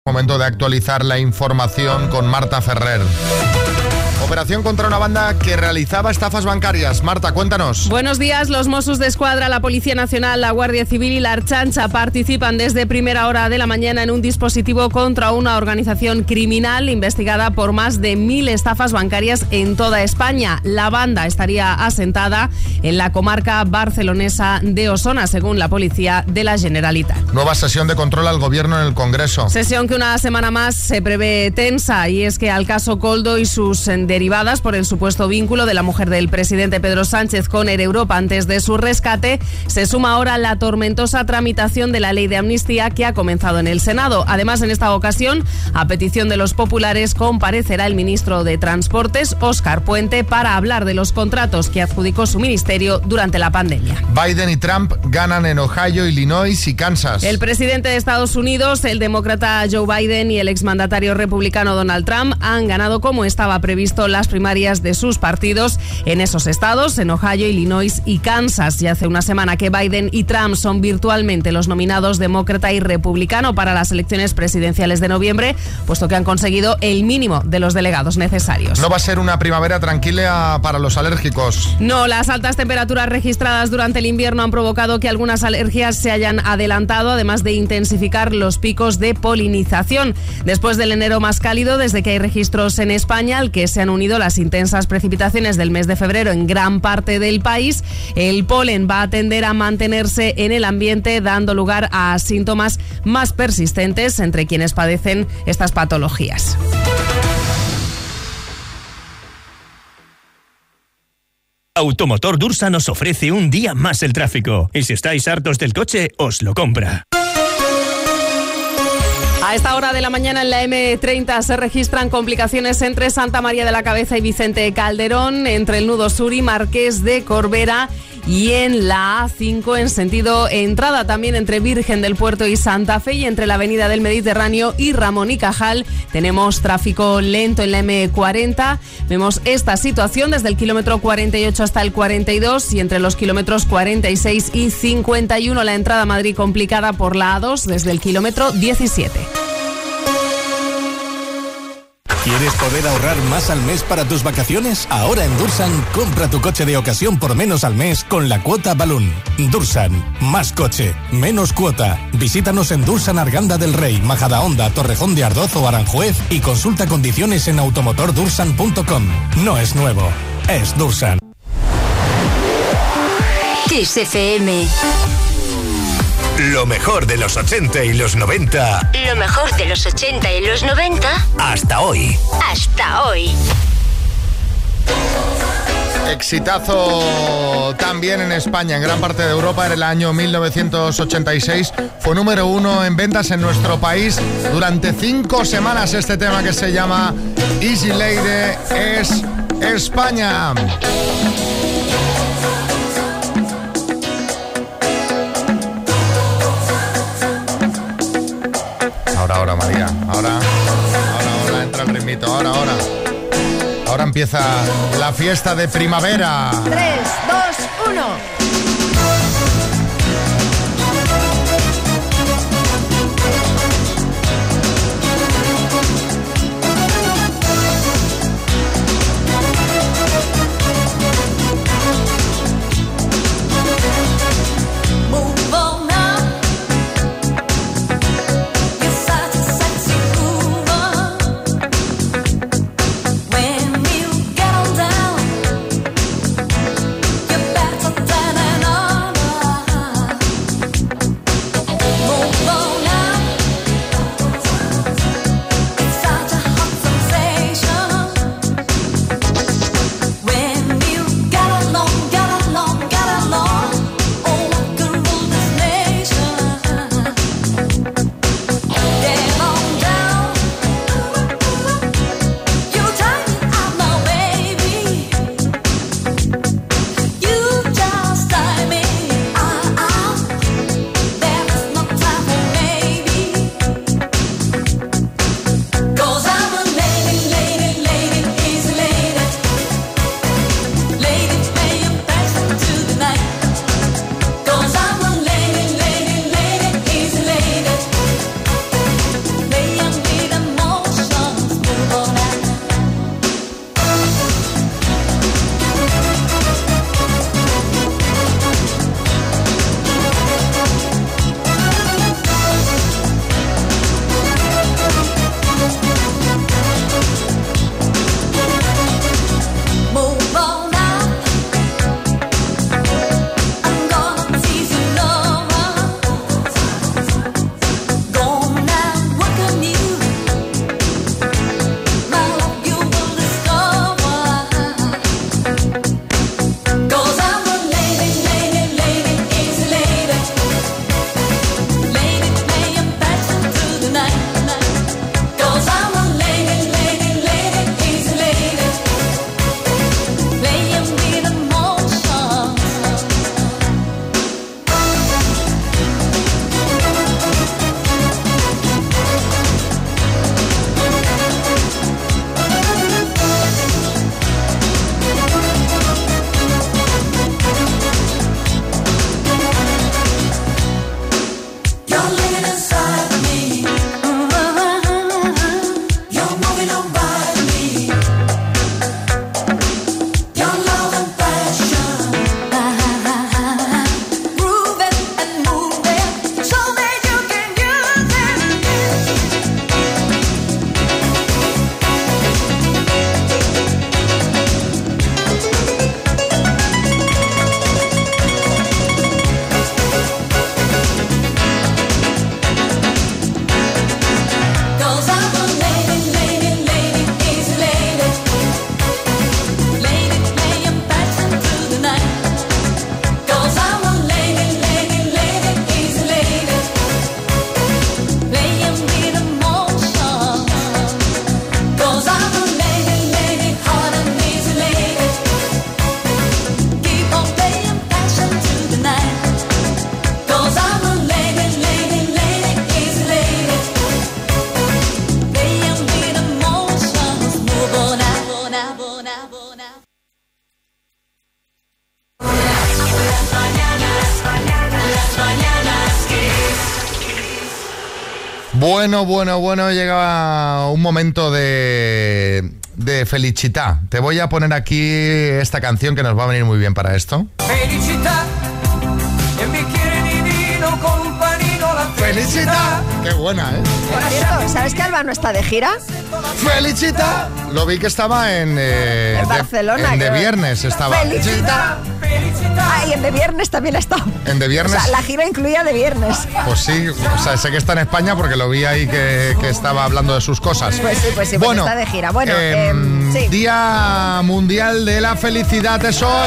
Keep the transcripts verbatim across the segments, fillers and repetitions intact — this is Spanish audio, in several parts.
Momento de actualizar la información con Marta Ferrer. Operación contra una banda que realizaba estafas bancarias. Marta, cuéntanos. Buenos días. Los Mossos d'Esquadra, la Policía Nacional, la Guardia Civil y la Ertzaintza participan desde primera hora de la mañana en un dispositivo contra una organización criminal investigada por más de mil estafas bancarias en toda España. La banda estaría asentada en la comarca barcelonesa de Osona, según la Policía de la Generalitat. Nueva sesión de control al Gobierno en el Congreso. Sesión que una semana más se prevé tensa, y es que al caso Koldo y sus derivadas por el supuesto vínculo de la mujer del presidente Pedro Sánchez con Air Europa antes de su rescate, se suma ahora la tormentosa tramitación de la ley de amnistía que ha comenzado en el Senado. Además, en esta ocasión, a petición de los populares, comparecerá el ministro de Transportes, Óscar Puente, para hablar de los contratos que adjudicó su ministerio durante la pandemia. Biden y Trump ganan en Ohio, Illinois y Kansas. El presidente de Estados Unidos, el demócrata Joe Biden, y el exmandatario republicano Donald Trump han ganado como estaba previsto las primarias de sus partidos en esos estados, en Ohio, Illinois y Kansas. Ya hace una semana que Biden y Trump son virtualmente los nominados demócrata y republicano para las elecciones presidenciales de noviembre, puesto que han conseguido el mínimo de los delegados necesarios. No va a ser una primavera tranquila para los alérgicos. No, las altas temperaturas registradas durante el invierno han provocado que algunas alergias se hayan adelantado, además de intensificar los picos de polinización. Después del enero más cálido desde que hay registros en España, al que se han unido las intensas precipitaciones del mes de febrero en gran parte del país, el polen va a tender a mantenerse en el ambiente, dando lugar a síntomas más persistentes entre quienes padecen estas patologías. Automotor Dursa nos ofrece un día más el tráfico. Y si estáis hartos del coche, os lo compra. A esta hora de la mañana en la eme treinta se registran complicaciones entre Santa María de la Cabeza y Vicente Calderón, entre el nudo sur y Marqués de Corbera, y en la A cinco en sentido entrada, también entre Virgen del Puerto y Santa Fe, y entre la avenida del Mediterráneo y Ramón y Cajal tenemos tráfico lento en la eme cuarenta. Vemos esta situación desde el kilómetro cuarenta y ocho hasta el cuarenta y dos, y entre los kilómetros cuarenta y seis y cincuenta y uno la entrada a Madrid complicada por la A dos desde el kilómetro diecisiete. ¿Quieres poder ahorrar más al mes para tus vacaciones? Ahora en Dursan, compra tu coche de ocasión por menos al mes con la cuota Balloon. Dursan, más coche, menos cuota. Visítanos en Dursan Arganda del Rey, Majadahonda, Torrejón de Ardoz o Aranjuez y consulta condiciones en automotor dursan punto com. No es nuevo, es Dursan. Kiss F M. Lo mejor de los ochenta y los noventa. Lo mejor de los ochenta y los noventa. Hasta hoy. Hasta hoy. Exitazo también en España, en gran parte de Europa. En el año mil novecientos ochenta y seis fue número uno en ventas en nuestro país durante cinco semanas. Este tema, que se llama Easy Lady, es España. Ahora, ahora, María, ahora, ahora, ahora entra el ritmito, ahora, ahora. Ahora empieza la fiesta de primavera. tres, dos, uno. When you get on down, you're better than an Bueno, bueno, bueno, llega un momento de, de felicità. Te voy a poner aquí esta canción que nos va a venir muy bien para esto. Felicità, e un bicchiere di vino con un panino la ¡Felicità! ¡Qué buena, eh! Por cierto, ¿sabes que Alba no está de gira? ¡Felicità! Lo vi que estaba en... Eh, en Barcelona. De, en de creo. viernes estaba. ¡Felicità! Ah, y en de viernes también ha estado. En de viernes. O sea, la gira incluía de viernes. Pues sí, o sea, sé que está en España porque lo vi ahí que, que estaba hablando de sus cosas. Pues sí, pues sí, pues bueno, está de gira. Bueno, eh, eh, sí. Día Mundial de la Felicidad es hoy.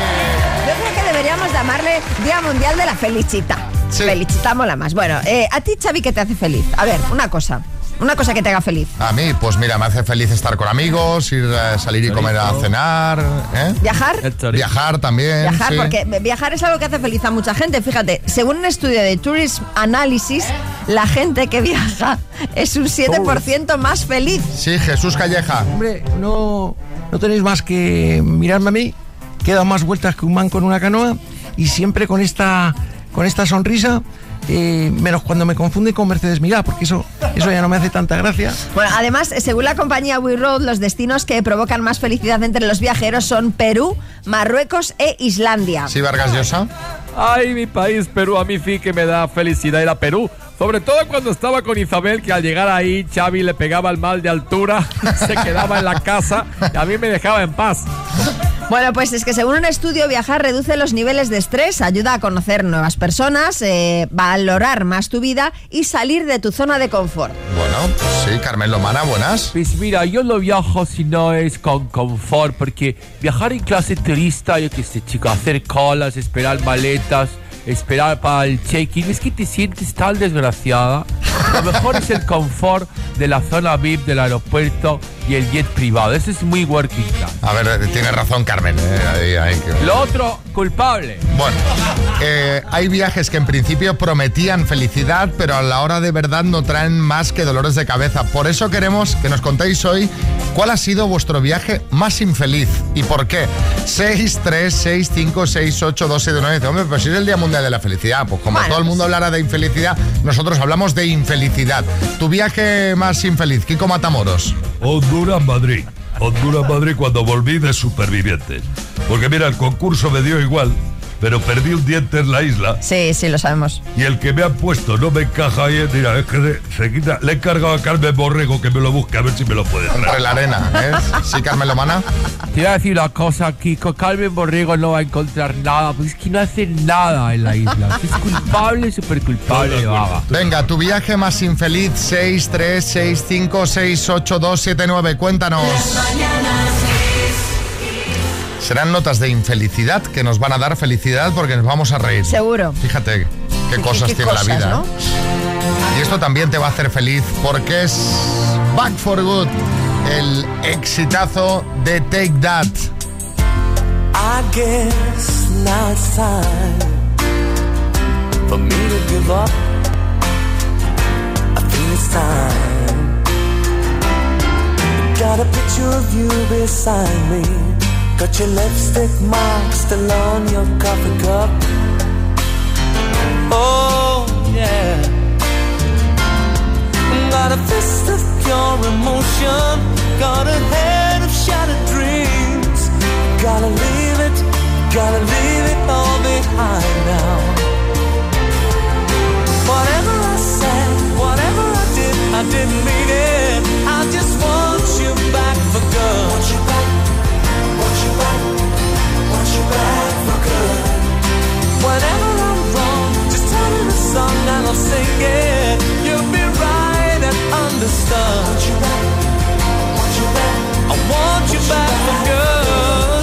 Yo creo que deberíamos llamarle Día Mundial de la Felicità. Sí. Felicità mola más. Bueno, eh, a ti, Xavi, ¿qué te hace feliz? A ver, una cosa. Una cosa que te haga feliz. A mí, pues mira, me hace feliz estar con amigos, ir a salir y comer a cenar, ¿eh? ¿Viajar? Viajar también. Viajar, sí. porque viajar es algo que hace feliz a mucha gente. Fíjate, según un estudio de Tourism Analysis, la gente que viaja es un siete por ciento más feliz. Sí, Jesús Calleja. Hombre, no, no tenéis más que mirarme a mí, que he dado más vueltas que un man con una canoa y siempre con esta, con esta sonrisa. Eh, menos cuando me confunde con Mercedes Milá, porque eso, eso ya no me hace tanta gracia. Bueno, además, según la compañía We Road, los destinos que provocan más felicidad entre los viajeros son Perú, Marruecos e Islandia. Sí, Vargas Llosa. Ay, mi país, Perú, a mí sí que me da felicidad ir a Perú. Sobre todo cuando estaba con Isabel, que al llegar ahí Xavi le pegaba el mal de altura, se quedaba en la casa y a mí me dejaba en paz. Bueno, pues es que según un estudio, viajar reduce los niveles de estrés, ayuda a conocer nuevas personas, eh, valorar más tu vida y salir de tu zona de confort. Bueno, sí, Carmen Lomana, buenas. Pues mira, yo no viajo si no es con confort, porque viajar en clase turista, yo qué sé, chico, hacer colas, esperar maletas, esperar para el check-in, es que te sientes tan desgraciada. Lo mejor es el confort de la zona V I P del aeropuerto y el jet privado. Eso es muy working class. A ver, tiene razón Carmen. Eh, ahí, ahí, que... Lo otro, culpable. Bueno, eh, hay viajes que en principio prometían felicidad, pero a la hora de verdad no traen más que dolores de cabeza. Por eso queremos que nos contéis hoy cuál ha sido vuestro viaje más infeliz y por qué. seis tres seis cinco seis ocho dos siete nueve. Hombre, pues si es el Día Mundial de la Felicidad, pues como bueno, todo el mundo hablara de infelicidad, nosotros hablamos de infelicidad. Tu viaje más infeliz, Kiko Matamoros. Honduras, Madrid. Honduras, Madrid cuando volví de Supervivientes. Porque mira, el concurso me dio igual, pero perdí un diente en la isla. Sí, sí, lo sabemos. Y el que me han puesto no me encaja ahí. Mira, es que se, se quita. Le he encargado a Carmen Borrego que me lo busque a ver si me lo puede traer. Entre la arena, ¿eh? Sí, Carmen Lomana. Te voy a decir una cosa, Kiko. Carmen Borrego no va a encontrar nada, porque es que no hace nada en la isla. Es culpable, súper culpable, vaga. Venga, tu viaje más infeliz, seis tres seis cinco seis ocho dos siete nueve. Cuéntanos. Serán notas de infelicidad que nos van a dar felicidad porque nos vamos a reír. Seguro. Fíjate qué ¿Qué, cosas qué tiene cosas, la vida. ¿no? Y esto también te va a hacer feliz porque es Back for Good, el exitazo de Take That. I guess now it's time for me to give up. I think it's time. Got a picture of you beside me. Got your lipstick mark still on your coffee cup. Oh, yeah. Got a fist of pure emotion. Got a head of shattered dreams. Gotta leave it, gotta leave it all behind now. Whatever I said, whatever I did, I didn't mean it. I just want you back for good. Want you back, want you back, want you back for good. Whenever I'm wrong, just tell me the song and I'll sing it. You'll be right and understood. Want you back, want you back, I want you back for good.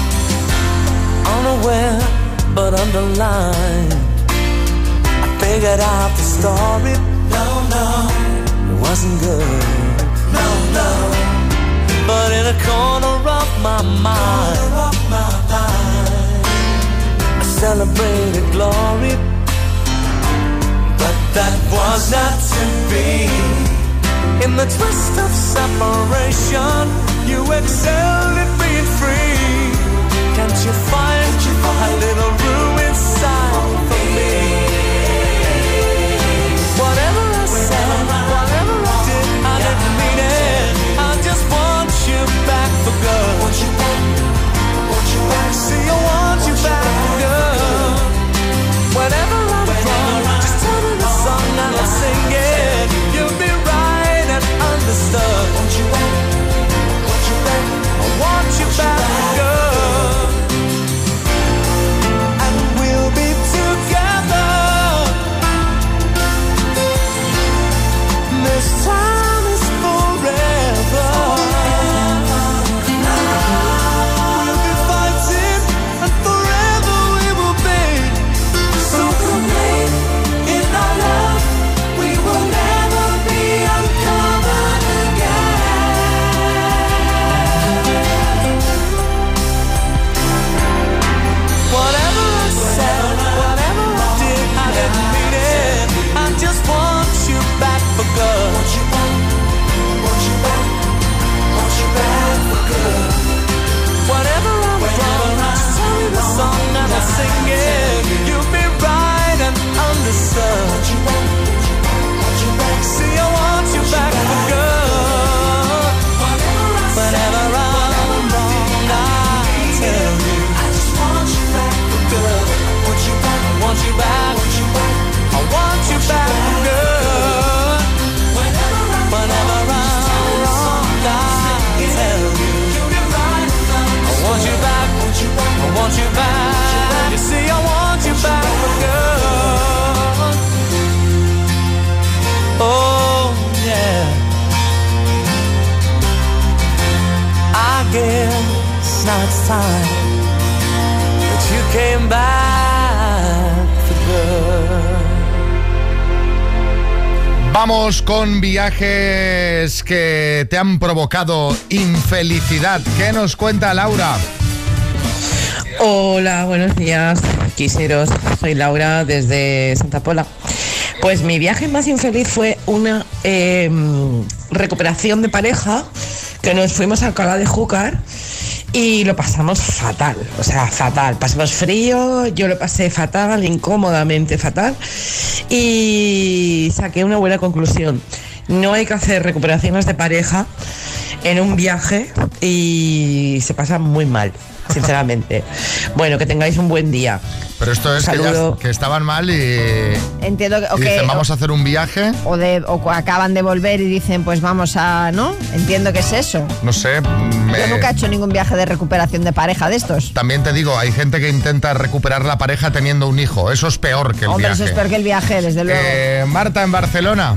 Unaware but underlined, I figured out the story. No, no, it wasn't good. No, no, but in a corner of my mind, of my mind, I celebrated glory. But that was not to be. In the twist of separation, you excelled at being free. Can't you find a little room inside for me? Whatever I said, sign that you came back for good. Vamos con viajes que te han provocado infelicidad. ¿Qué nos cuenta Laura? Hola, buenos días, quiseros. Soy Laura desde Santa Pola. Pues mi viaje más infeliz fue una eh, recuperación de pareja que nos fuimos a Alcalá de Júcar y lo pasamos fatal, o sea, fatal. Pasamos frío, yo lo pasé fatal, incómodamente fatal, y saqué una buena conclusión. No hay que hacer recuperaciones de pareja en un viaje y se pasa muy mal, sinceramente. Bueno, que tengáis un buen día. Pero esto es que, ya, que estaban mal y, Entiendo que, y okay, dicen, vamos o, a hacer un viaje. O, de, o acaban de volver y dicen, pues vamos a... ¿no? Entiendo que es eso. No sé. Me... Yo nunca he hecho ningún viaje de recuperación de pareja de estos. También te digo, hay gente que intenta recuperar la pareja teniendo un hijo. Eso es peor que el Hombre, viaje. eso es peor que el viaje, desde luego. Eh, Marta, en Barcelona.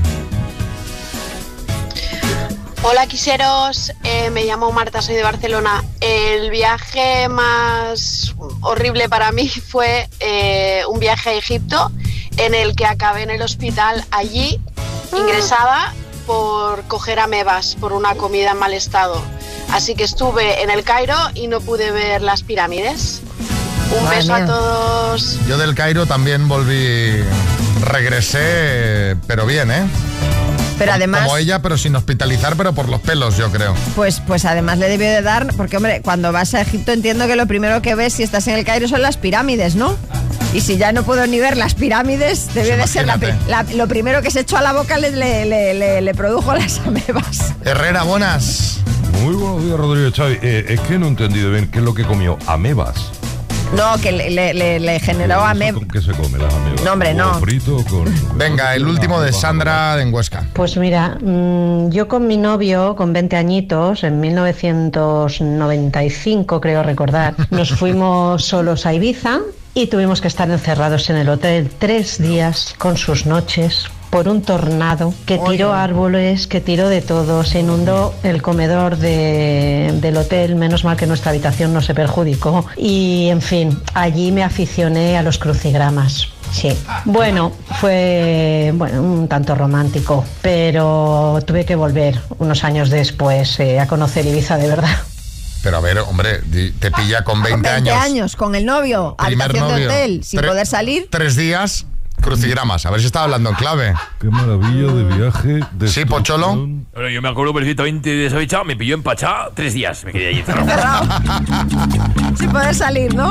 Hola, quiseros, eh, me llamo Marta, soy de Barcelona. El viaje más horrible para mí fue eh, un viaje a Egipto en el que acabé en el hospital allí, ingresada por coger amebas, por una comida en mal estado. Así que estuve en el Cairo y no pude ver las pirámides. Un Madre beso mía. a todos. Yo del Cairo también volví, regresé, pero bien, ¿eh? Pero además... Como ella, pero sin hospitalizar, pero por los pelos, yo creo. Pues, pues además le debió de dar, porque hombre, cuando vas a Egipto entiendo que lo primero que ves si estás en el Cairo son las pirámides, ¿no? Y si ya no puedo ni ver las pirámides, debió Pues de ser la, imagínate. la- lo primero que se echó a la boca le, le, le, le- le produjo las amebas. Herrera, buenas. Muy buenos días, Rodrigo Xavi. Eh, es que no he entendido bien qué es lo que comió. Amebas. No, que le, le, le- le generó amebas. ¿Con qué se come las amebas? No, hombre, no. ¿Con frito con...? Venga, el último de Sandra en Huesca. Pues mira, mm, yo con mi novio, con veinte añitos, en mil novecientos noventa y cinco creo recordar, nos fuimos solos a Ibiza y tuvimos que estar encerrados en el hotel tres días con sus noches por un tornado que tiró árboles, que tiró de todo, se inundó el comedor de- del hotel, menos mal que nuestra habitación no se perjudicó y en fin, allí me aficioné a los crucigramas. Sí, bueno, fue bueno un tanto romántico, pero tuve que volver unos años después eh, a conocer Ibiza de verdad. Pero a ver, hombre, di- te pilla con veinte, veinte años. años, con el novio, Primer habitación novio. de hotel, sin Tre- poder salir. Tres días, crucigramas. A ver si estaba hablando en clave. Qué maravilla de viaje. De Sí, Pocholo. Bueno, yo me acuerdo perfectamente de esa fecha, me pilló en Pachá tres días, me quedé allí encerrado. Sin poder salir, ¿no?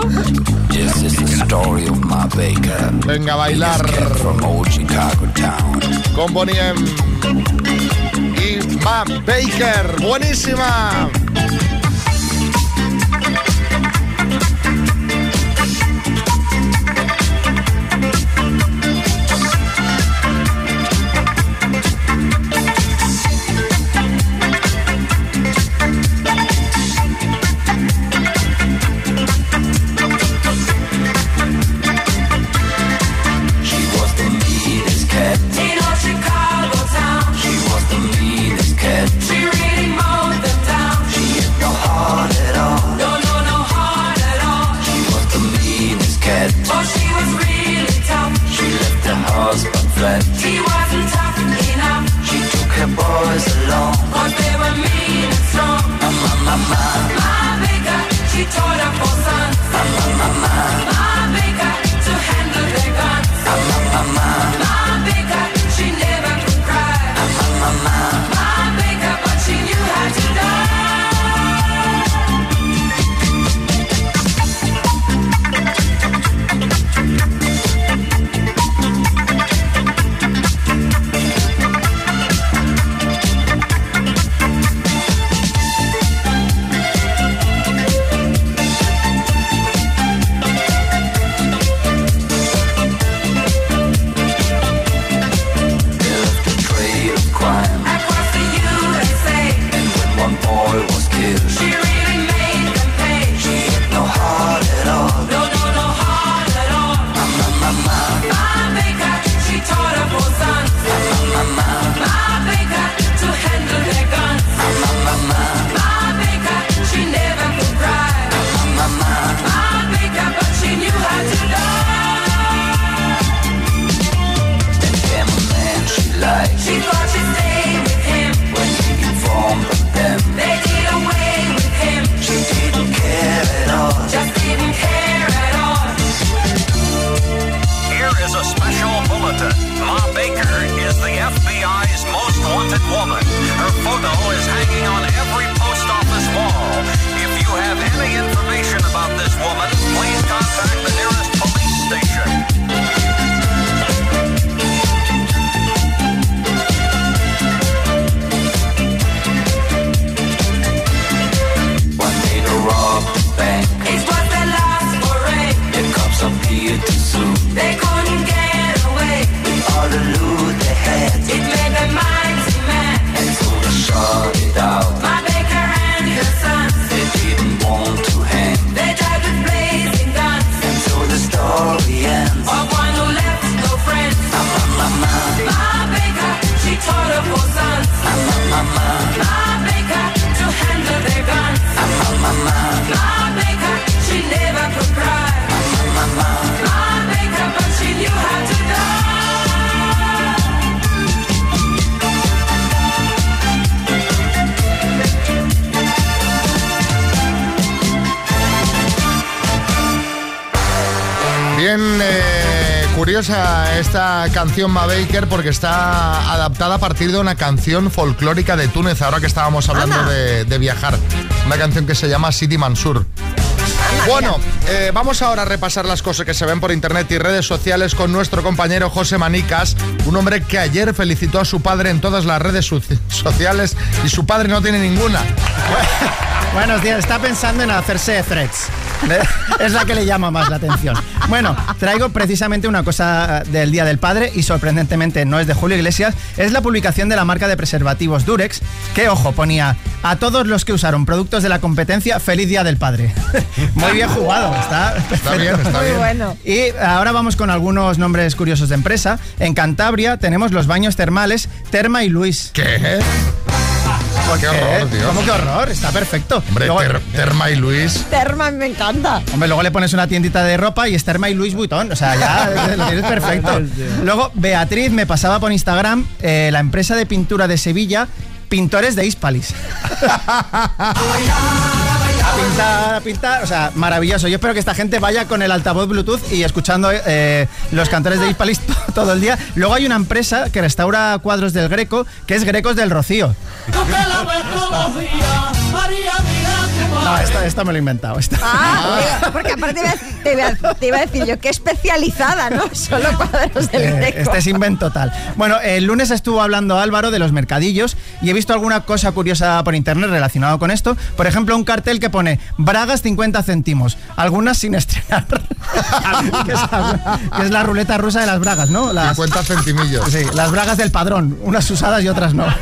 Venga, a bailar. Con Bonnie M. y Ma Baker. Buenísima. She was the meanest cat in all Chicago town. She was the meanest cat. She really mowed them down. She had no heart at all. No, no, no heart at all. She was the meanest cat. Oh, she was really tough. She left her husband flat. She wasn't tough enough. She took her boys along. Cause they were mean and strong. Mama, mama, my baker, she taught her four sons. Mama, mama, my baker, to handle their guns. Mama, mama, my baker, she never could cry. Mama, mama, my baker, but she knew how to curiosa esta canción Ma Baker porque está adaptada a partir de una canción folclórica de Túnez, ahora que estábamos hablando de, de viajar. Una canción que se llama Sidi Mansur. Bueno, eh, vamos ahora a repasar las cosas que se ven por internet y redes sociales con nuestro compañero José Manicas, un hombre que ayer felicitó a su padre en todas las redes so- sociales y su padre no tiene ninguna. Buenos días, está pensando en hacerse threads. Es la que le llama más la atención. Bueno, traigo precisamente una cosa del Día del Padre y sorprendentemente no es de Julio Iglesias. Es la publicación de la marca de preservativos Durex, que, ojo, ponía: a todos los que usaron productos de la competencia, feliz Día del Padre. Muy bien jugado, está perfecto. Está bien, está bien. Muy bueno. Y ahora vamos con algunos nombres curiosos de empresa. En Cantabria tenemos los baños termales Terma y Luis. ¿Qué? ¿Qué horror, tío? ¿Cómo que horror? Está perfecto. Hombre, Luego, ter, Terma y Luis. Terma me encanta. Hombre, luego le pones una tiendita de ropa y es Terma y Luis Vuitton. O sea, ya lo tienes perfecto. Luego, Beatriz me pasaba por Instagram eh, la empresa de pintura de Sevilla, Pintores de Hispalis. A pintar, a pintar, o sea, maravilloso. Yo espero que esta gente vaya con el altavoz Bluetooth y escuchando eh, los cantores de Hispalis t- todo el día. Luego hay una empresa que restaura cuadros del Greco, que es Grecos del Rocío. No, esto, esto me lo he inventado. Esto. Ah, porque aparte te iba, a, te iba a decir yo, qué especializada, ¿no? Solo cuadros del Eh, Greco. este es invento total. Bueno, el lunes estuvo hablando Álvaro de los mercadillos y he visto alguna cosa curiosa por internet relacionado con esto. Por ejemplo, un cartel que pone bragas cincuenta céntimos, algunas sin estrenar. que, es la, que es la ruleta rusa de las bragas, ¿no? Las, cincuenta centimillos. Sí, las bragas del padrón, unas usadas y otras no.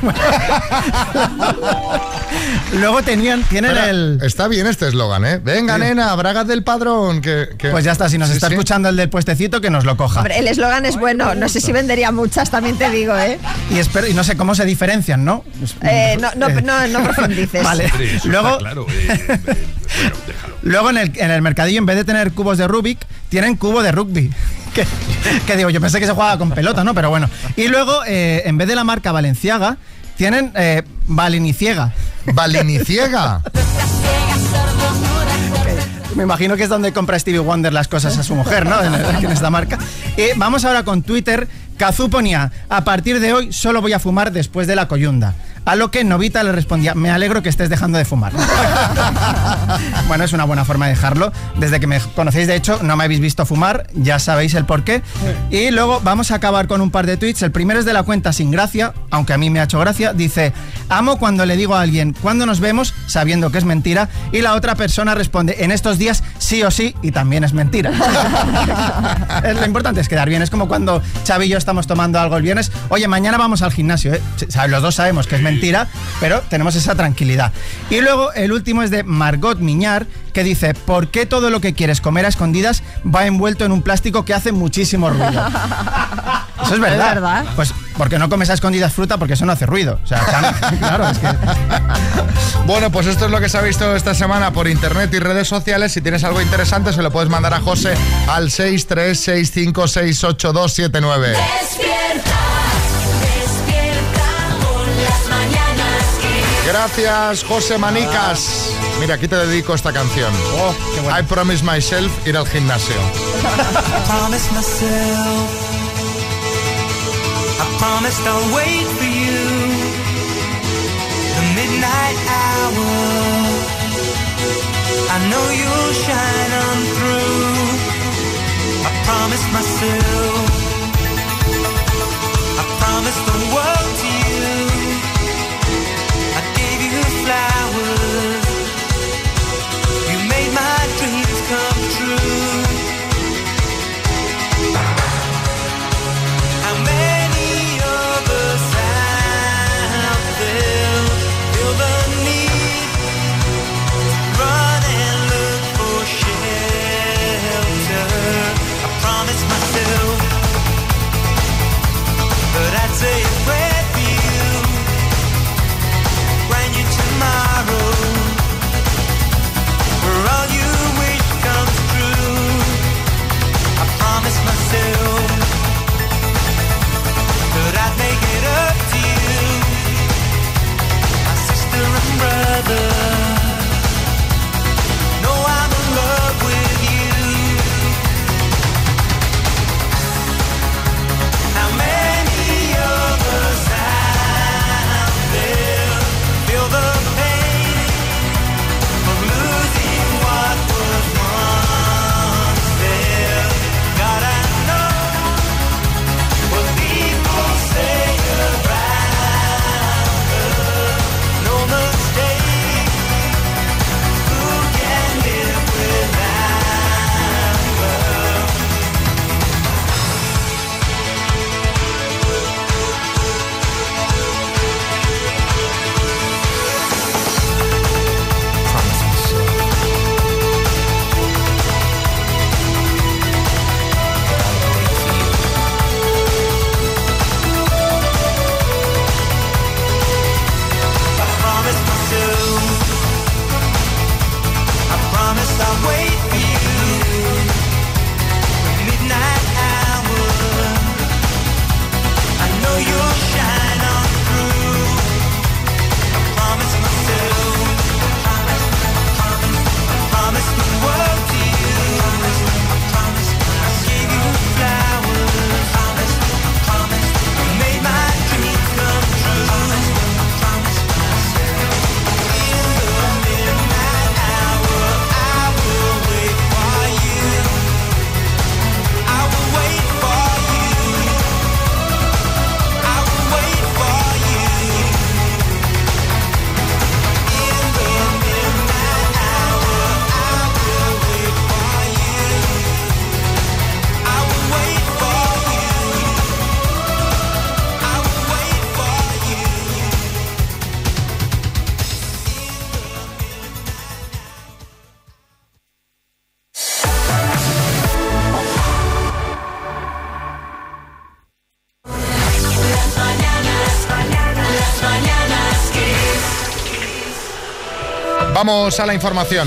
Luego tenían, tienen Espera, el... Está bien este eslogan, ¿eh? Venga, Sí. nena, bragas del padrón. Que, que... Pues ya está, si nos Sí, está sí. escuchando el del puestecito, que nos lo coja. Hombre, el eslogan es bueno, no sé si vendería muchas, también te digo, ¿eh? Y, espero, y no sé cómo se diferencian, ¿no? Eh, no, no, no, no profundices. Vale. Hombre, eso Luego, está claro. eh, eh, bueno, déjalo. luego en el, en el mercadillo, en vez de tener cubos de Rubik, tienen cubo de rugby. Que, que digo, yo pensé que se jugaba con pelota, ¿no? Pero bueno. Y luego, eh, en vez de la marca Balenciaga, tienen eh, Valiniciega. ¿Valiniciega? Me imagino que es donde compra Stevie Wonder las cosas a su mujer, ¿no? En, en esta marca. Y vamos ahora con Twitter. Kazú ponía: a partir de hoy solo voy a fumar después de la coyunda. A lo que Novita le respondía: me alegro que estés dejando de fumar. Bueno, es una buena forma de dejarlo. Desde que me conocéis, de hecho, no me habéis visto fumar, ya sabéis el porqué. Y luego vamos a acabar con un par de tweets. El primero es de la cuenta Sin Gracia, aunque a mí me ha hecho gracia. Dice: amo cuando le digo a alguien ¿cuándo nos vemos?, sabiendo que es mentira. Y la otra persona responde: en estos días sí o sí, y también es mentira. Lo importante es quedar bien. Es como cuando Xavi y yo estamos tomando algo el viernes. Oye, mañana vamos al gimnasio, ¿eh? Los dos sabemos que es mentira, pero tenemos esa tranquilidad. Y luego el último es de Margot Miñar, que dice: ¿por qué todo lo que quieres comer a escondidas va envuelto en un plástico que hace muchísimo ruido? Eso es verdad. ¿Es verdad? Pues porque no comes a escondidas fruta, porque eso no hace ruido. O sea, claro, es que... Bueno, pues esto es lo que se ha visto esta semana por internet y redes sociales. Si tienes algo interesante, se lo puedes mandar a José al seis tres seis cinco seis ocho dos siete nueve. Despierta, despierta con las mañanas Kiss. Gracias, José Manicas. Mira, aquí te dedico esta canción. Oh, qué bueno. I promise myself ir al gimnasio. I promised myself, I promised I'll wait for you. The midnight hour, I know you'll shine on through. I promised myself, I promised the world to you. I gave you flowers, you made my dreams come true. How many of us out there feel the need to run and look for shelter? I promised myself that I'd say a prayer for you when you tomorrow, where all you wish comes true. I promised myself that I'd make it up to you, my sister and brother. Know I'm in love with you. Vamos a la información.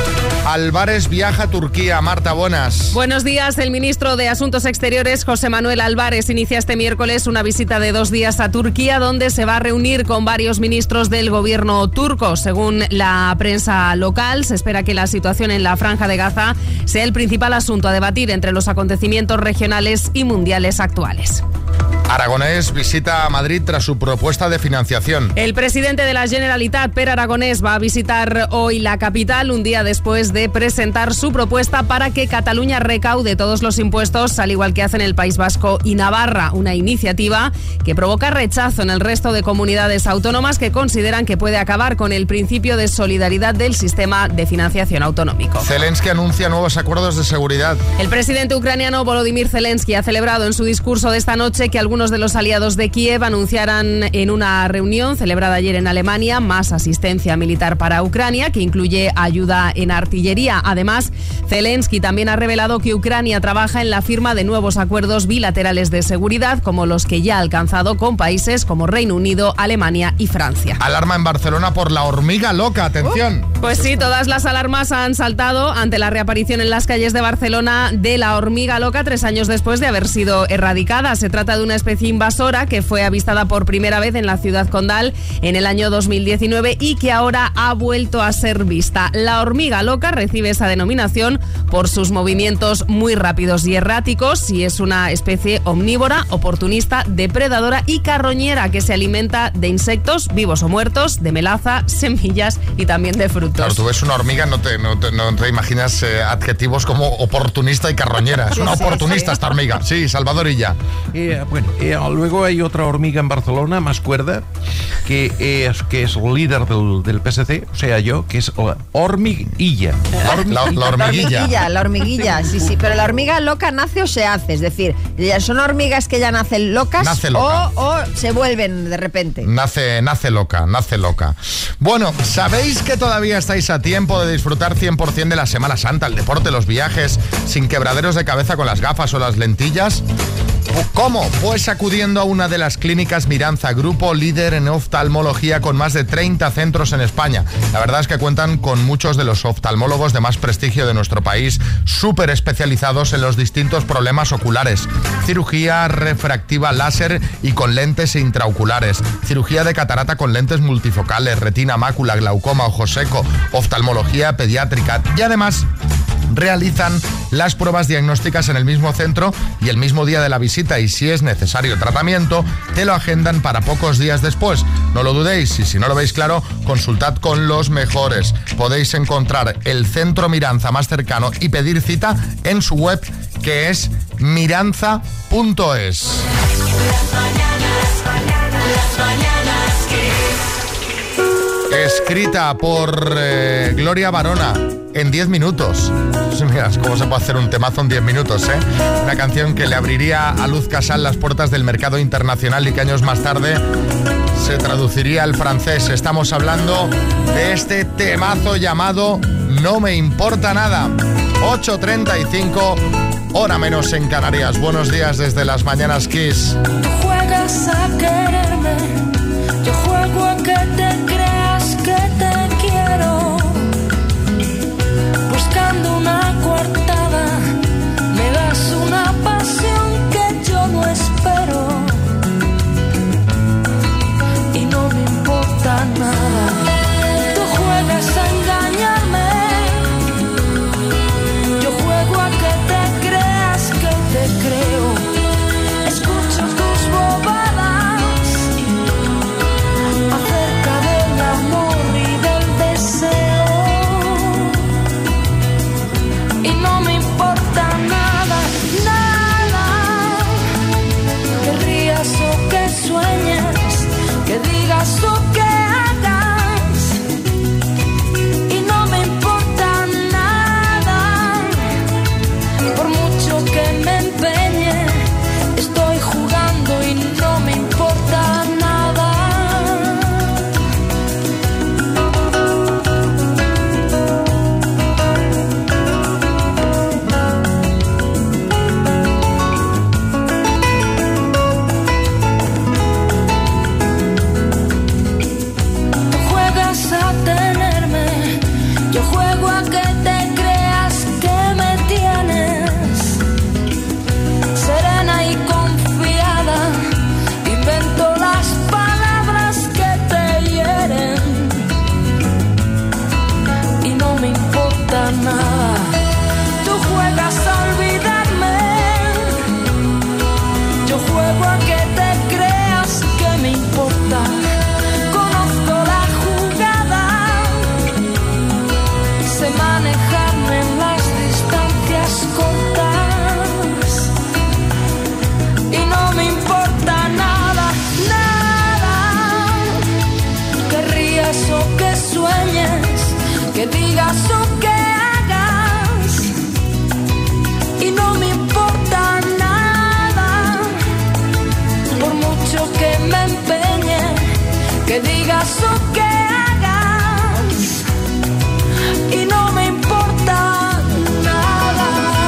Álvarez viaja a Turquía. Marta, buenas. Buenos días. El ministro de Asuntos Exteriores, José Manuel Álvarez, inicia este miércoles una visita de dos días a Turquía, donde se va a reunir con varios ministros del gobierno turco. Según la prensa local, se espera que la situación en la Franja de Gaza sea el principal asunto a debatir entre los acontecimientos regionales y mundiales actuales. Aragonés visita a Madrid tras su propuesta de financiación. El presidente de la Generalitat, Pere Aragonés, va a visitar hoy la capital un día después de presentar su propuesta para que Cataluña recaude todos los impuestos, al igual que hacen el País Vasco y Navarra, una iniciativa que provoca rechazo en el resto de comunidades autónomas que consideran que puede acabar con el principio de solidaridad del sistema de financiación autonómico. Zelensky anuncia nuevos acuerdos de seguridad. El presidente ucraniano Volodymyr Zelensky ha celebrado en su discurso de esta noche que algunos de los aliados de Kiev anunciaran en una reunión celebrada ayer en Alemania más asistencia militar para Ucrania, que incluye ayuda en artillería. Además, Zelensky también ha revelado que Ucrania trabaja en la firma de nuevos acuerdos bilaterales de seguridad, como los que ya ha alcanzado con países como Reino Unido, Alemania y Francia. Alarma en Barcelona por la hormiga loca. Atención. Uh, pues sí, todas las alarmas han saltado ante la reaparición en las calles de Barcelona de la hormiga loca tres años después de haber sido erradicada. Se trata de una especie invasora que fue avistada por primera vez en la ciudad condal en el año dos mil diecinueve y que ahora ha vuelto a ser vista. La hormiga loca recibe esa denominación por sus movimientos muy rápidos y erráticos y es una especie omnívora, oportunista, depredadora y carroñera que se alimenta de insectos vivos o muertos, de melaza, semillas y también de frutos. Claro, tú ves una hormiga, no te, no te, no te imaginas eh, adjetivos como oportunista y carroñera. Es una oportunista esta hormiga. Sí, Salvadorilla. Eh, bueno, eh, luego hay otra hormiga en Barcelona, más cuerda, que es, que es líder del, del P S C, o sea yo, que es la hormiguilla. La, la hormiguilla. La hormiguilla, la hormiguilla, sí, sí. Pero la hormiga loca nace o se hace, es decir, ¿son hormigas que ya nacen locas nace loca. O, o se vuelven de repente? Nace, nace loca, nace loca. Bueno, ¿sabéis que todavía estáis a tiempo de disfrutar cien por ciento de la Semana Santa, el deporte, los viajes, sin quebraderos de cabeza con las gafas o las lentillas? ¿Cómo? Pues acudiendo a una de las clínicas Miranza, grupo líder en oftalmología con más de treinta centros en España. La verdad es que cuentan con muchos de los oftalmólogos de más prestigio de nuestro país, súper especializados en los distintos problemas oculares. Cirugía refractiva láser y con lentes intraoculares. Cirugía de catarata con lentes multifocales, retina, mácula, glaucoma, ojo seco, oftalmología pediátrica. Y además realizan las pruebas diagnósticas en el mismo centro y el mismo día de la visita, y si es necesario tratamiento, te lo agendan para pocos días después. No lo dudéis, y si no lo veis claro, consultad con los mejores. Podéis encontrar el centro Miranza más cercano y pedir cita en su web, que es miranza punto es. Escrita por eh, Gloria Barona en diez minutos. Mira, cómo se puede hacer un temazo en diez minutos, ¿eh? Una canción que le abriría a Luz Casal las puertas del mercado internacional y que años más tarde se traduciría al francés. Estamos hablando de este temazo llamado No me importa nada. ocho treinta y cinco, hora menos en Canarias. Buenos días desde las Mañanas Kiss. Tú juegas a quererme, yo juego a que te creas que te quiero. Buscando una coartada, me das una pasión que yo no espero. Y no me importa nada. Tú juegas a engañarme, yo juego a que te creas que te creo. Escucho tus bobadas rías o que sueñes, que digas o que hagas, y no me importa nada, por mucho que me empeñe, que digas o que hagas, y no me importa nada.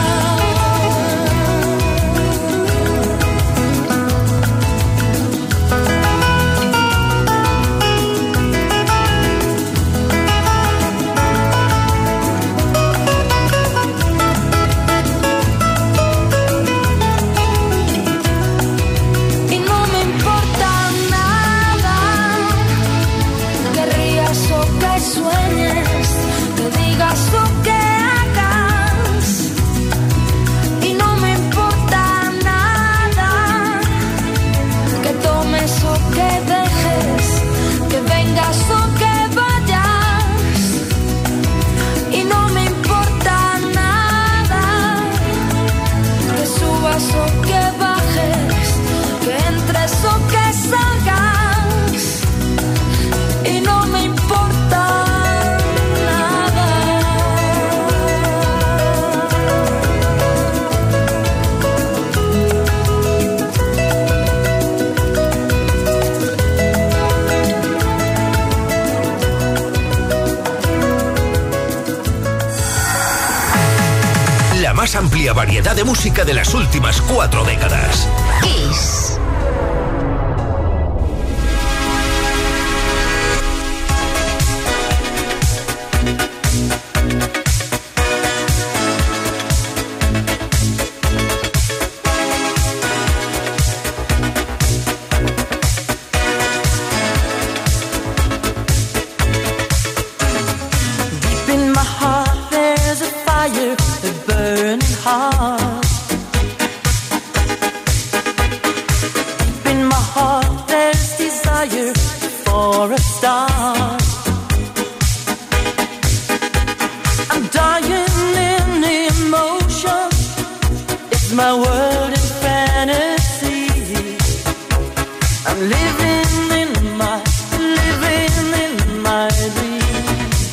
Y no me importa nada, que rías o que sueñes, que digas o que hagas, y no me importa nada, que tomes o que dejes, que vengas o que vayas, y no me importa nada, que subas o que bajes, que entres o que salgas, y no me importa nada. La más amplia variedad de música de las últimas cuatro décadas. Kiss. Deep in my heart there's a fire, a burning heart. Deep in my heart there's desire for a star. I'm dying in emotion, it's my world in fantasy. I'm living in my, living in my dream.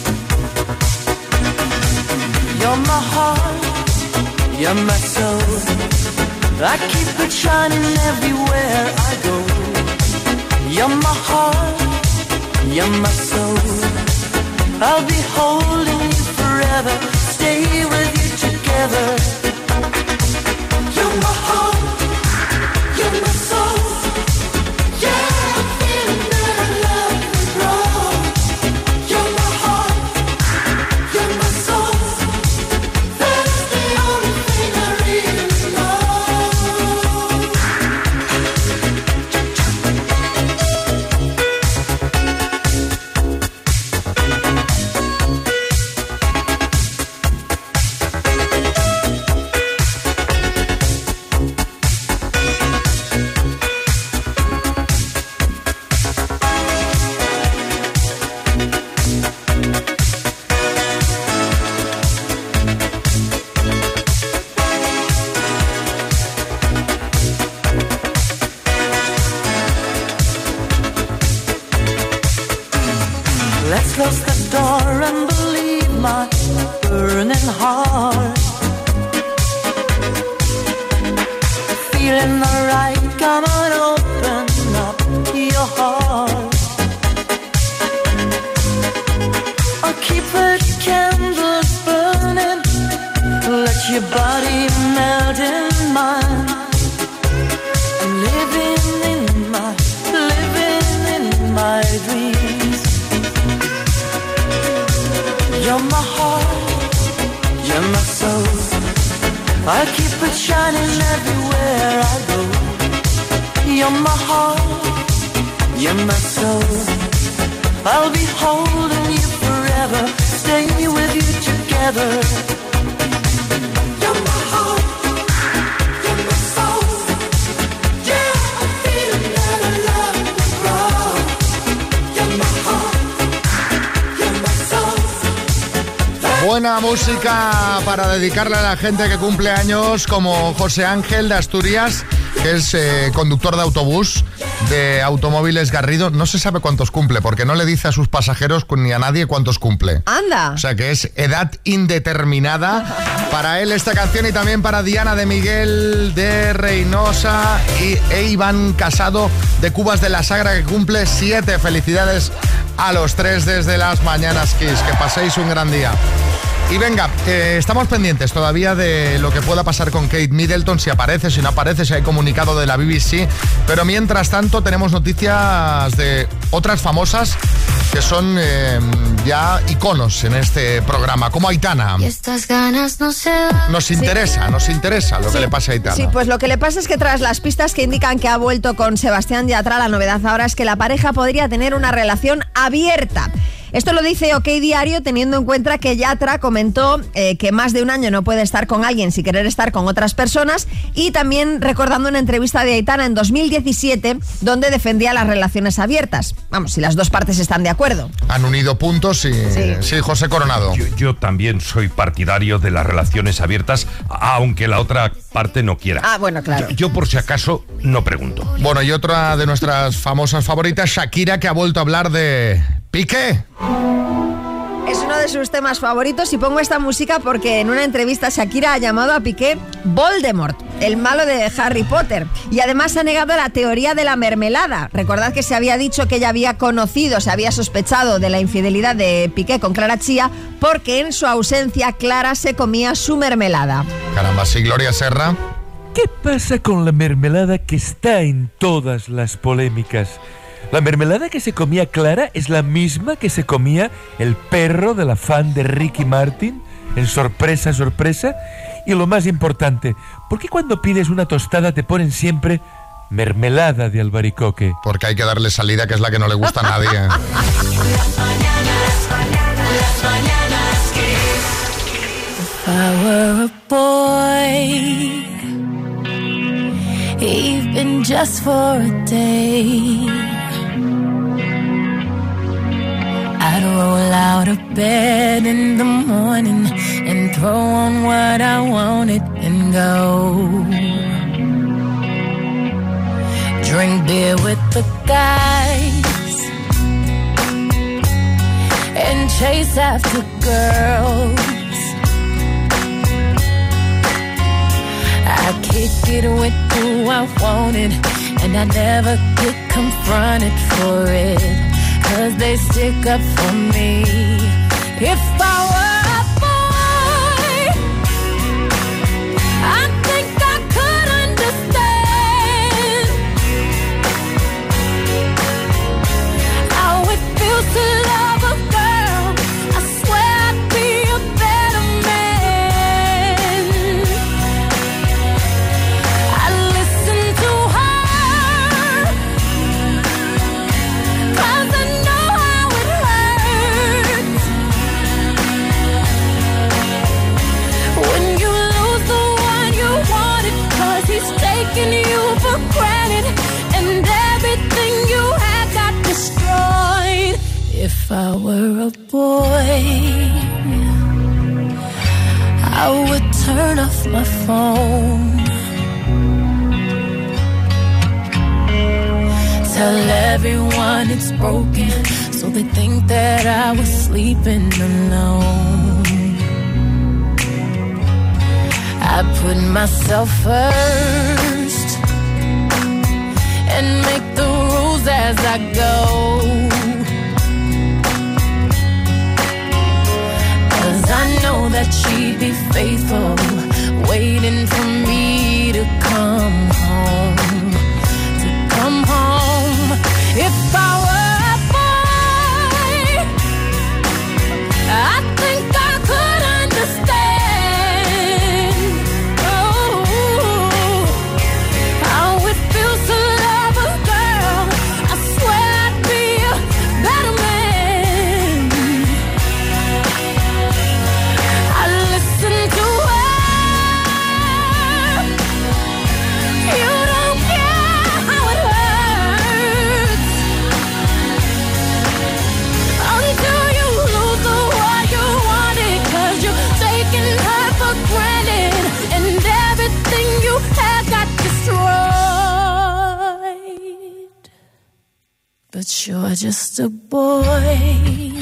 You're my heart, you're my soul. I keep it shining everywhere I go. You're my heart, you're my soul. I'll be holding you forever, stay with you together. You're my heart, you're my soul. Yeah, I'm feeling that I love you, bro. You're my heart, you're my soul. That's the only thing I really know. Let's close the door and believe my burning heart. Feeling alright, come on, open up your heart. I'll keep the candles burning, let your body melt in mine. I'm living in my, living in my dreams. You're my heart, you're my soul. I keep it shining everywhere I go. You're my heart, you're my soul. I'll be holding you forever, stay with you together. You're my heart, you're my soul. Yeah, I'm feeling that I love you, bro. You're my heart, you're my soul. Buena música para dedicarle a la gente que cumple años, como José Ángel de Asturias, que es eh, conductor de autobús de Automóviles Garrido. No se sabe cuántos cumple, porque no le dice a sus pasajeros ni a nadie cuántos cumple. Anda. O sea que es edad indeterminada. Para él esta canción, y también para Diana de Miguel de Reynosa y e Iván Casado de Cubas de la Sagra, que cumple siete. Felicidades a los tres desde las Mañanas Kiss. Que paséis un gran día. Y venga, eh, estamos pendientes todavía de lo que pueda pasar con Kate Middleton, si aparece, si no aparece, si hay comunicado de la B B C. Pero mientras tanto tenemos noticias de otras famosas que son eh, ya iconos en este programa, como Aitana. Y estas ganas no se Nos interesa, sí. nos interesa lo sí. que le pasa a Aitana. Sí, pues lo que le pasa es que tras las pistas que indican que ha vuelto con Sebastián Yatra, la novedad ahora es que la pareja podría tener una relación abierta. Esto lo dice OK Diario, teniendo en cuenta que Yatra comentó eh, que más de un año no puede estar con alguien sin querer estar con otras personas, y también recordando una entrevista de Aitana en dos mil diecisiete donde defendía las relaciones abiertas. Vamos, si las dos partes están de acuerdo. Han unido puntos y... Sí, sí José Coronado. Yo, yo también soy partidario de las relaciones abiertas, aunque la otra parte no quiera. Ah, bueno, claro. Yo, yo por si acaso no pregunto. Bueno, y otra de nuestras famosas favoritas, Shakira, que ha vuelto a hablar de Piqué. Es uno de sus temas favoritos, y pongo esta música porque en una entrevista Shakira ha llamado a Piqué Voldemort, el malo de Harry Potter, y además ha negado la teoría de la mermelada. Recordad que se había dicho que ella había conocido, se había sospechado de la infidelidad de Piqué con Clara Chía, porque en su ausencia Clara se comía su mermelada. Caramba, sí, Gloria Serra. ¿Qué pasa con la mermelada que está en todas las polémicas? La mermelada que se comía Clara es la misma que se comía el perro de la fan de Ricky Martin en Sorpresa, Sorpresa. Y lo más importante, ¿por qué cuando pides una tostada te ponen siempre mermelada de albaricoque? Porque hay que darle salida, que es la que no le gusta a nadie. If I were a boy, even just for a day, I'd roll out of bed in the morning and throw on what I wanted and go. Drink beer with the guys and chase after girls. I kick it with who I wanted, and I never get confronted for it, 'cause they stick up for me. If I were a boy, I think I could understand how it feels to love a girl. I swear I'd be a better man. I listen to her, 'cause I know how it hurts when you lose the one you wanted, 'cause he's taking you for granted, and everything you had got destroyed. If I were a boy, I would turn off my phone, tell everyone it's broken, so they think that I was sleeping alone. I put myself first and make the rules as I go, 'cause I know that she'd be faithful, waiting for me to come home, to come home. If I were a boy, I think I could understand, oh, how it feels to love a girl. I swear I'd be a better man. I listen to her. You don't care how it hurts but you're just a boy.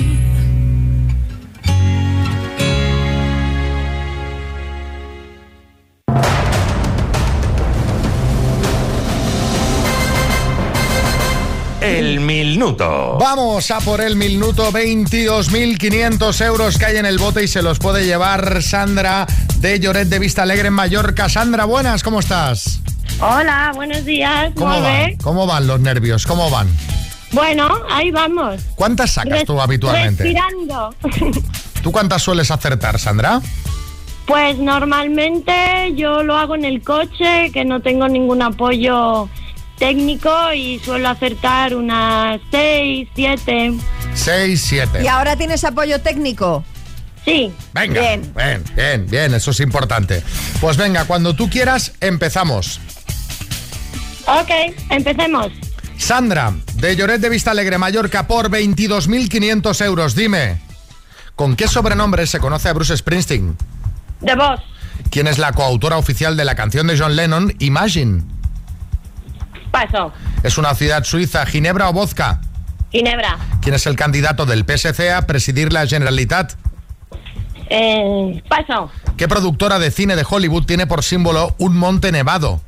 El minuto. Vamos a por el minuto. veintidós mil quinientos euros que hay en el bote y se los puede llevar Sandra de Lloret de Vistalegre en Mallorca. Sandra, buenas, ¿cómo estás? Hola, buenos días. ¿Cómo Molt van? bé. ¿Cómo van los nervios? ¿Cómo van? Bueno, ahí vamos. ¿Cuántas sacas tú habitualmente? Respirando. ¿Tú cuántas sueles acertar, Sandra? Pues normalmente yo lo hago en el coche, que no tengo ningún apoyo técnico y suelo acertar unas seis, siete. seis, siete. ¿Y ahora tienes apoyo técnico? Sí. Venga, Bien. bien, bien, bien, eso es importante. Pues venga, cuando tú quieras, empezamos. Ok, empecemos. Sandra, de Lloret de Vistalegre, Mallorca, por veintidós mil quinientos euros, dime, ¿con qué sobrenombre se conoce a Bruce Springsteen? The Boss. ¿Quién es la coautora oficial de la canción de John Lennon, Imagine? Paso. ¿Es una ciudad suiza, Ginebra o Vodka? Ginebra. ¿Quién es el candidato del P S C a presidir la Generalitat? Eh, paso. ¿Qué productora de cine de Hollywood tiene por símbolo un monte nevado?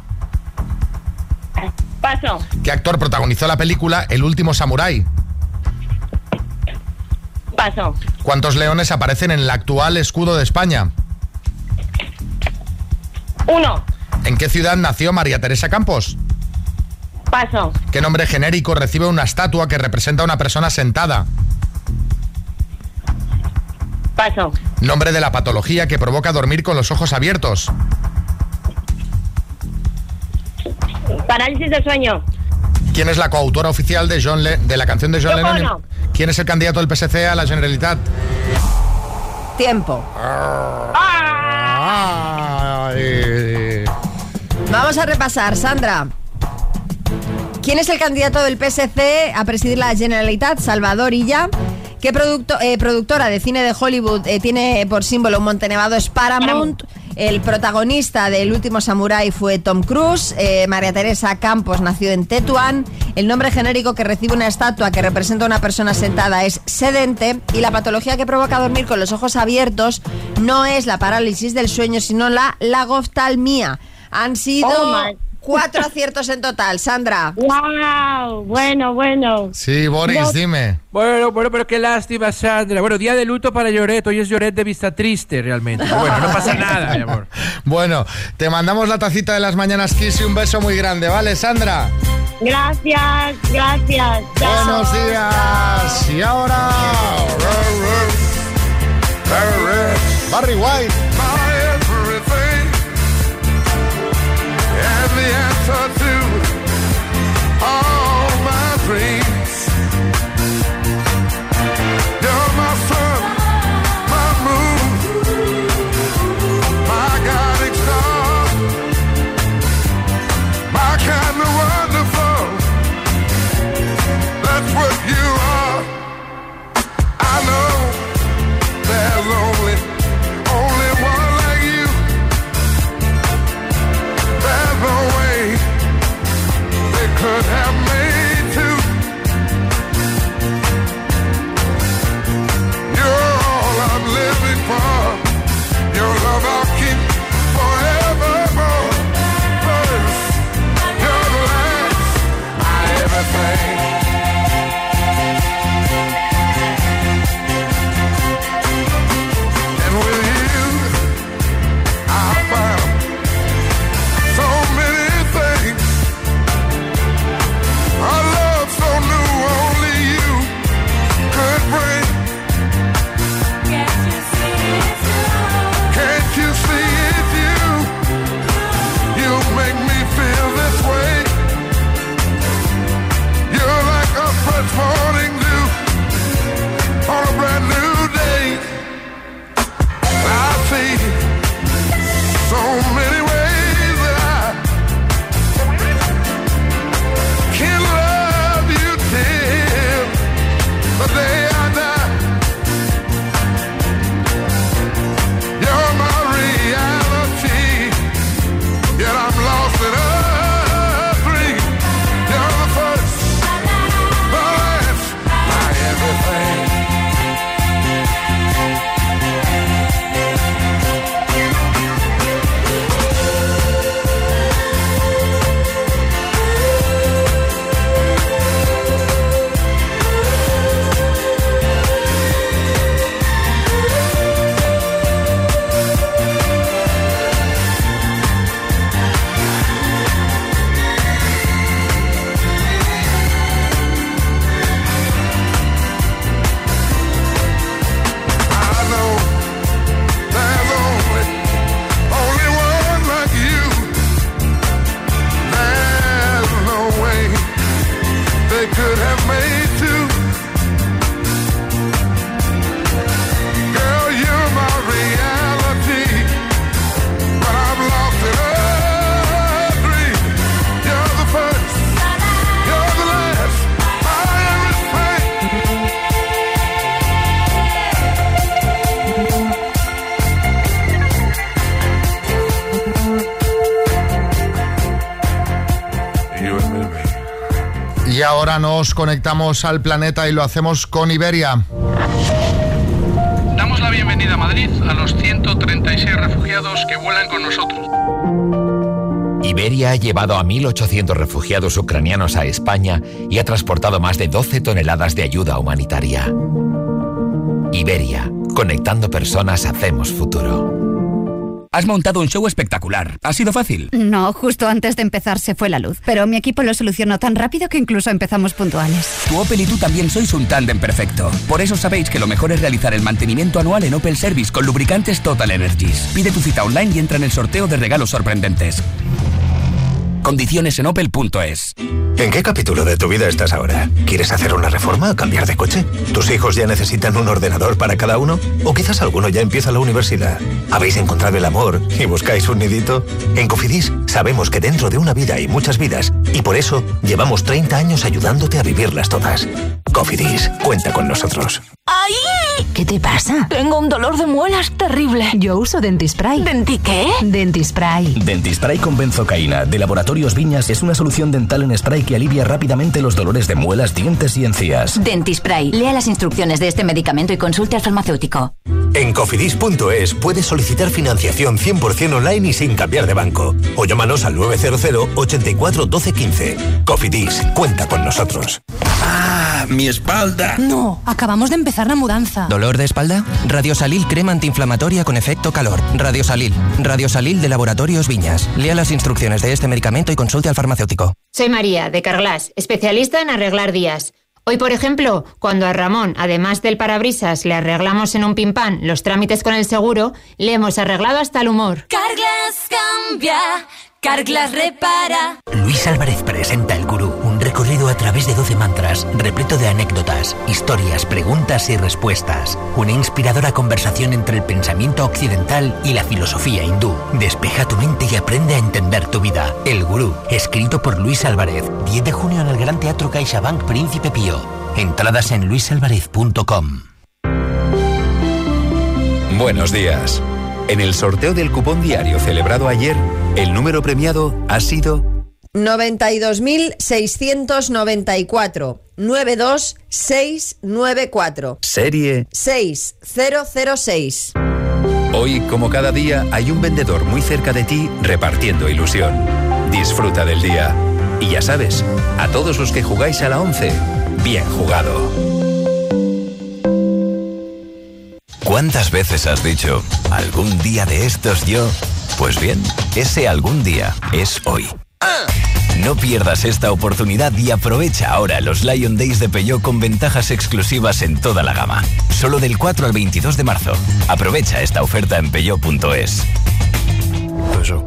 Paso. ¿Qué actor protagonizó la película El último samurái? Paso. ¿Cuántos leones aparecen en el actual escudo de España? Uno. ¿En qué ciudad nació María Teresa Campos? Paso. ¿Qué nombre genérico recibe una estatua que representa a una persona sentada? Paso. Nombre de la patología que provoca dormir con los ojos abiertos. Parálisis del sueño. ¿Quién es la coautora oficial de, John Le- de la canción de John Yoko Lennon? Ono. ¿Quién es el candidato del P S C a la Generalitat? Tiempo. Ay. Vamos a repasar, Sandra. ¿Quién es el candidato del P S C a presidir la Generalitat? Salvador Illa. ¿Qué producto, eh, productora de cine de Hollywood eh, tiene por símbolo un monte nevado? Es Paramount. El protagonista del último samurái fue Tom Cruise. eh, María Teresa Campos nació en Tetuán. El nombre genérico que recibe una estatua que representa a una persona sentada es sedente. Y la patología que provoca dormir con los ojos abiertos no es la parálisis del sueño, sino la lagoftalmía. Han sido Oh, my. cuatro aciertos en total, Sandra. Wow, bueno, bueno. Sí, Boris, No. dime. Bueno, bueno, pero qué lástima, Sandra. Bueno, día de luto para Lloret. Hoy es Lloret de vista triste, realmente. Pero bueno, no pasa nada, mi amor. Bueno, te mandamos la tacita de las mañanas Kiss y un beso muy grande, ¿vale, Sandra? Gracias, gracias. Chao. Buenos días. Y ahora... Barry White. And the answer to all my dreams. You're my sun, my moon, my guiding star, my kind of wonderful. That's what you are. I know there's only, only one like you. There's no way ahora nos conectamos al planeta y lo hacemos con Iberia. Damos la bienvenida a Madrid a los ciento treinta y seis refugiados que vuelan con nosotros. Iberia ha llevado a mil ochocientos refugiados ucranianos a España y ha transportado más de doce toneladas de ayuda humanitaria. Iberia, conectando personas, hacemos futuro. Has montado un show espectacular. ¿Ha sido fácil? No, justo antes de empezar se fue la luz, pero mi equipo lo solucionó tan rápido que incluso empezamos puntuales. Tu Opel y tú también sois un tándem perfecto. Por eso sabéis que lo mejor es realizar el mantenimiento anual en Opel Service con lubricantes Total Energies. Pide tu cita online y entra en el sorteo de regalos sorprendentes. Condiciones en opel punto es. ¿En qué capítulo de tu vida estás ahora? ¿Quieres hacer una reforma o cambiar de coche? ¿Tus hijos ya necesitan un ordenador para cada uno? ¿O quizás alguno ya empieza la universidad? ¿Habéis encontrado el amor y buscáis un nidito? En Cofidis sabemos que dentro de una vida hay muchas vidas y por eso llevamos treinta años ayudándote a vivirlas todas. Cofidis, cuenta con nosotros. ¡Ay! ¿Qué te pasa? Tengo un dolor de muelas terrible. Yo uso Dentispray. ¿Denti qué? Dentispray. Dentispray con benzocaína de Laboratorios Viñas es una solución dental en spray que alivia rápidamente los dolores de muelas, dientes y encías. Dentispray. Lea las instrucciones de este medicamento y consulte al farmacéutico. En cofidis punto es puedes solicitar financiación cien por ciento online y sin cambiar de banco. O llámanos al nueve cero cero, ochenta y cuatro, doce, quince. Cofidis, cuenta con nosotros. ¡Ah! ¡Mi espalda! No, acabamos de empezar la mudanza. ¿Dolor de espalda? Radiosalil crema antiinflamatoria con efecto calor. Radiosalil. Radiosalil de Laboratorios Viñas. Lea las instrucciones de este medicamento y consulte al farmacéutico. Soy María, de Carglass, especialista en arreglar días. Hoy, por ejemplo, cuando a Ramón, además del parabrisas, le arreglamos en un pimpán los trámites con el seguro, le hemos arreglado hasta el humor. Carglass cambia, Carglass repara. Luis Álvarez presenta El Gurú, un recorrido a través de doce mantras, repleto de anécdotas, historias, preguntas y respuestas. Una inspiradora conversación entre el pensamiento occidental y la filosofía hindú. Despeja tu mente y aprende a entender tu vida. El Gurú, escrito por Luis Álvarez. diez de junio en el Gran Teatro CaixaBank Príncipe Pío. Entradas en luis álvarez punto com. Buenos días. En el sorteo del cupón diario celebrado ayer, el número premiado ha sido noventa y dos mil seiscientos noventa y cuatro, noventa y dos mil seiscientos noventa y cuatro. Serie seis cero cero seis. Hoy, como cada día, hay un vendedor muy cerca de ti repartiendo ilusión. Disfruta del día. Y ya sabes, a todos los que jugáis a la once, bien jugado. ¿Cuántas veces has dicho, algún día de estos yo? Pues bien, ese algún día es hoy. No pierdas esta oportunidad y aprovecha ahora los Lion Days de Peugeot con ventajas exclusivas en toda la gama. Solo del cuatro al veintidós de marzo. Aprovecha esta oferta en peugeot punto es. Eso.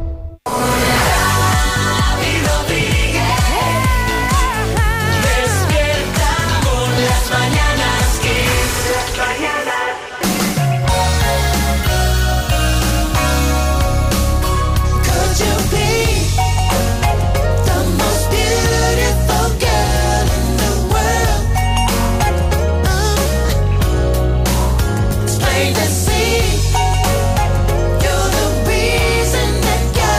You're the reason that got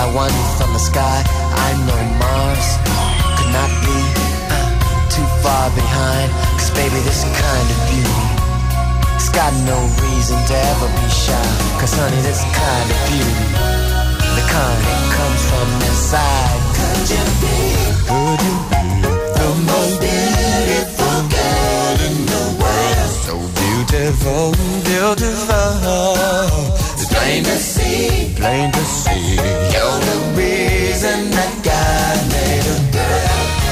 one from the sky. I know Mars could not be uh, too far behind. Cause baby, this kind of beauty, it's got no reason to ever be shy. Cause honey, this kind of beauty, the kind that comes from inside. Could you be, could you be the most beautiful girl in the world? So beautiful, beautiful. It's plain to see, plain to see. You're the reason that God made a girl.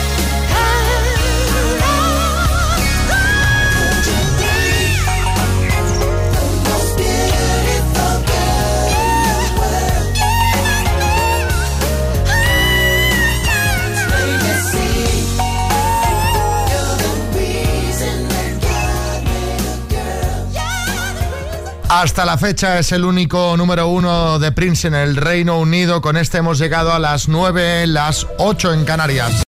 Hasta la fecha es el único número uno de Prince en el Reino Unido. Con este hemos llegado a las nueve, las ocho en Canarias.